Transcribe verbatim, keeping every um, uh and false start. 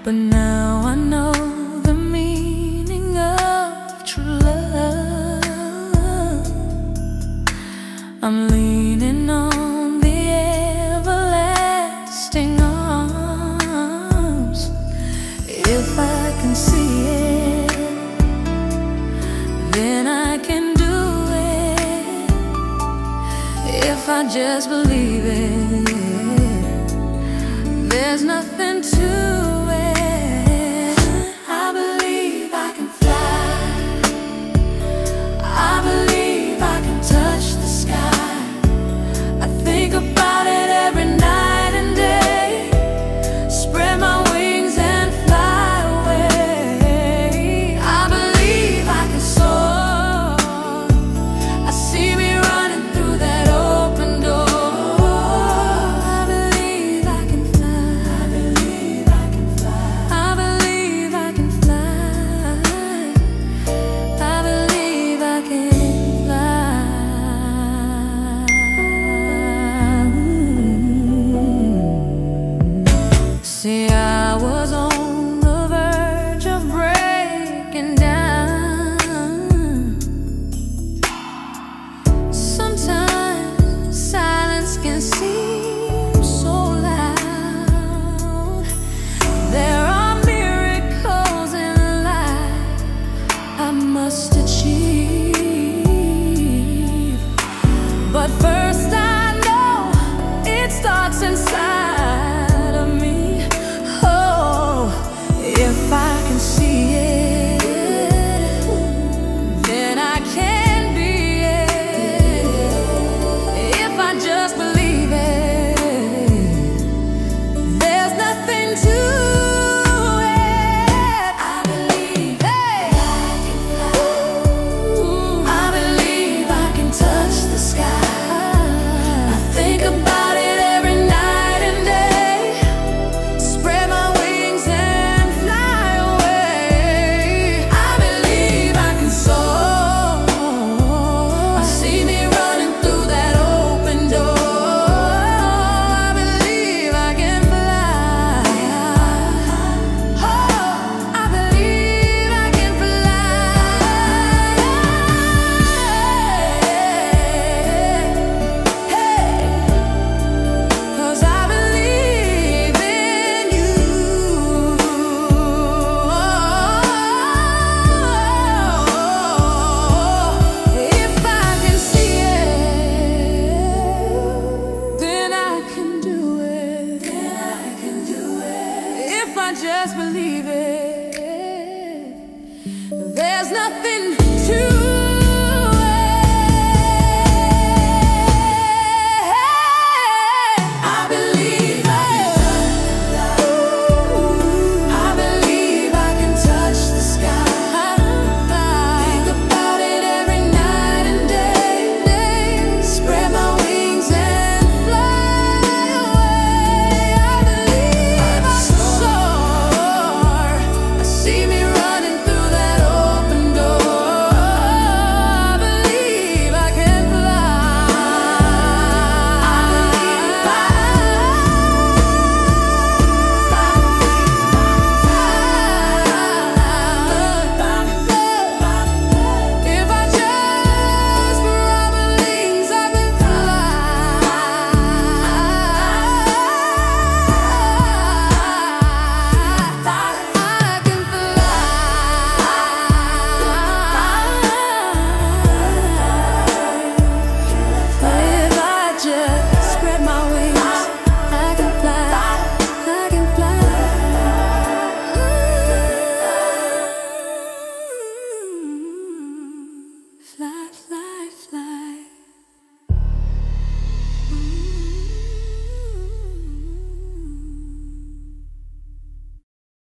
but now I know the meaning of true love. I'm leaning on the everlasting arms. If I can see it, then I can do it. If I just believe it, there's nothing to it. I believe I can fly. I believe I can touch the sky. I think about it every night and day. Spread my wings and fly away. I believe I can soar. I see me running through that open door. See, I was on the verge of breaking down. Sometimes silence can seem so loud. There are miracles in life I must achieve, but first I know it starts inside. If I can see it, then I can be it. If I just believe it, there's nothing to it. I believe hey. I can fly. Ooh, I believe I can touch the sky. I think about it every night and day. Spread my wings and I just believe it.